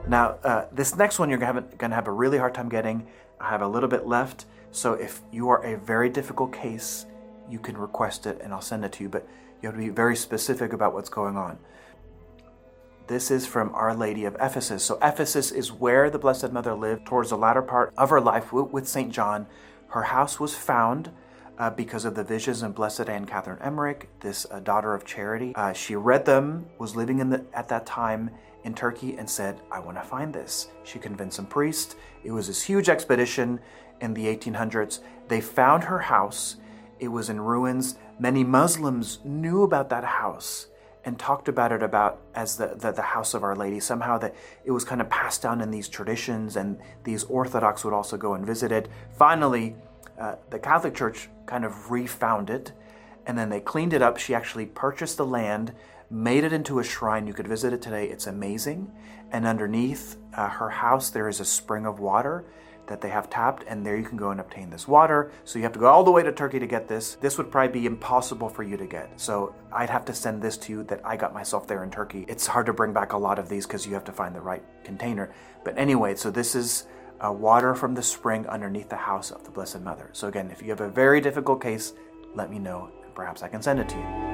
Now, this next one you're going to have a really hard time getting. I have a little bit left, so if you are a very difficult case, you can request it and I'll send it to you, but you have to be very specific about what's going on. This is from Our Lady of Ephesus. So Ephesus is where the Blessed Mother lived towards the latter part of her life with St. John. Her house was found because of the visions of Blessed Anne Catherine Emmerich, this daughter of charity. She read them, was living at that time in Turkey, and said, I want to find this. She convinced some priests. It was this huge expedition in the 1800s. They found her house. It was in ruins. Many Muslims knew about that house and talked about it as the house of Our Lady. Somehow that it was kind of passed down in these traditions, and these Orthodox would also go and visit it. Finally, the Catholic Church kind of refound it, and then they cleaned it up. She actually purchased the land, made it into a shrine. You could visit it today. It's amazing. And underneath her house, there is a spring of water that they have tapped, and there you can go and obtain this water. So you have to go all the way to Turkey to get this. This would probably be impossible for you to get. So I'd have to send this to you that I got myself there in Turkey. It's hard to bring back a lot of these because you have to find the right container. But anyway, so this is water from the spring underneath the house of the Blessed Mother. So again, if you have a very difficult case, let me know, and perhaps I can send it to you.